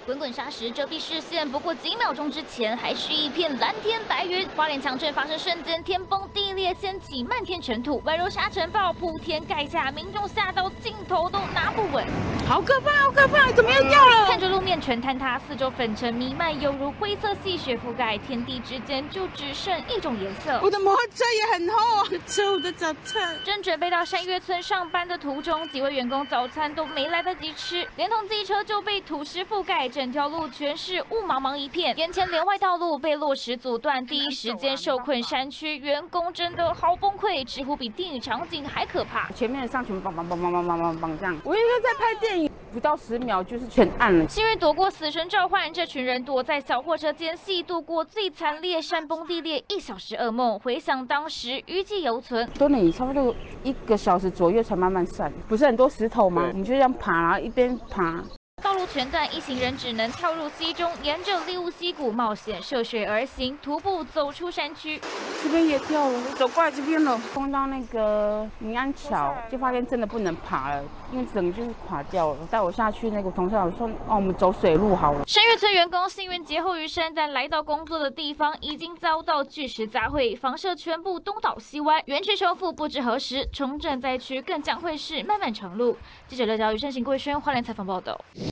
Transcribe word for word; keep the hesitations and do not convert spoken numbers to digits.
滚滚沙石遮蔽视线，不过几秒钟之前还是一片蓝天白云。花莲强震发生瞬间，天崩地裂，掀起漫天尘土，宛如沙尘暴铺天盖下，民众吓到镜头都拿不稳。 好可怕，好可怕！怎么又掉了？ 看着路面全坍塌，四周粉尘弥漫，犹如灰色细雪覆盖，天地之间就只剩一种颜色。 我的摩托车也很厚啊，车我的早餐。 正准备到山岳村上班的途中，几位员工早餐都没来得及吃，连同机车就被土石覆盖，整条路全是雾茫茫一片。眼前连外道路被落石阻断，第一时间受困山区，员工真的好崩溃，几乎比电影场景还可怕。 前面的上全部梆梆梆梆梆梆梆梆这样，我以为在拍电影。不到十秒就是全暗了。 幸运躲过死神召唤，这群人躲在小货车间隙度过最惨烈山崩地裂一小时噩梦。回想当时余悸犹存， 多年差不多一个小时左右才慢慢散。不是很多石头吗？我们就这样爬，然后一边爬。 道路全断，一行人只能跳入溪中，沿着利乌溪谷冒险涉水而行，徒步走出山区。 这边也掉了，走过来这边了，碰到那个民安桥，就发现真的不能爬了，因为整个就是垮掉了。带我下去，那个同事我说：“哦，我们走水路好了。” 山岳村员工幸运劫后余生，但来到工作的地方已经遭到巨石砸毁，房舍全部东倒西歪，园区修复不知何时，重整灾区更将会是漫漫长路。记者刘娇宇、盛行、桂轩花莲采访报道。